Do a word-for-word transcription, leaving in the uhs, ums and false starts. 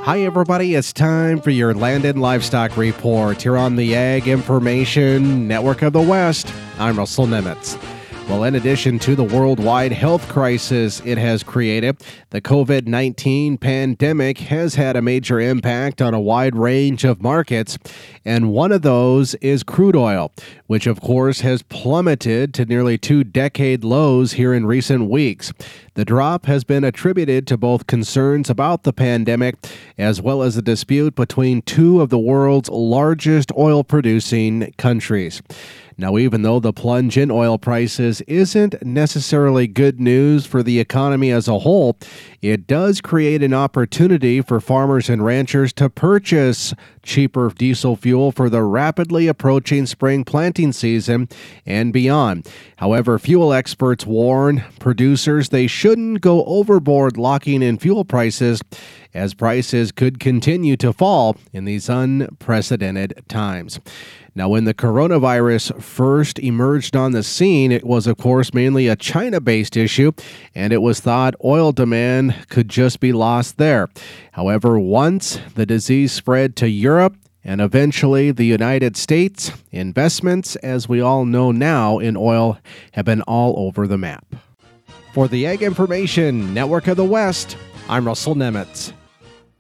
Hi, everybody. It's time for your Land and Livestock Report here on the Ag Information Network of the West. I'm Russell Nemitz. Well, in addition to the worldwide health crisis it has created, the covid nineteen pandemic has had a major impact on a wide range of markets, and one of those is crude oil, which of course has plummeted to nearly two-decade lows here in recent weeks. The drop has been attributed to both concerns about the pandemic as well as a dispute between two of the world's largest oil-producing countries. Now, even though the plunge in oil prices isn't necessarily good news for the economy as a whole, it does create an opportunity for farmers and ranchers to purchase cheaper diesel fuel for the rapidly approaching spring planting season and beyond. However, fuel experts warn producers they shouldn't go overboard locking in fuel prices, as prices could continue to fall in these unprecedented times. Now, when the coronavirus first emerged on the scene, it was, of course, mainly a China-based issue, and it was thought oil demand could just be lost there. However, once the disease spread to Europe and eventually the United States, investments, as we all know now, in oil have been all over the map. For the Ag Information Network of the West, I'm Russell Nemitz.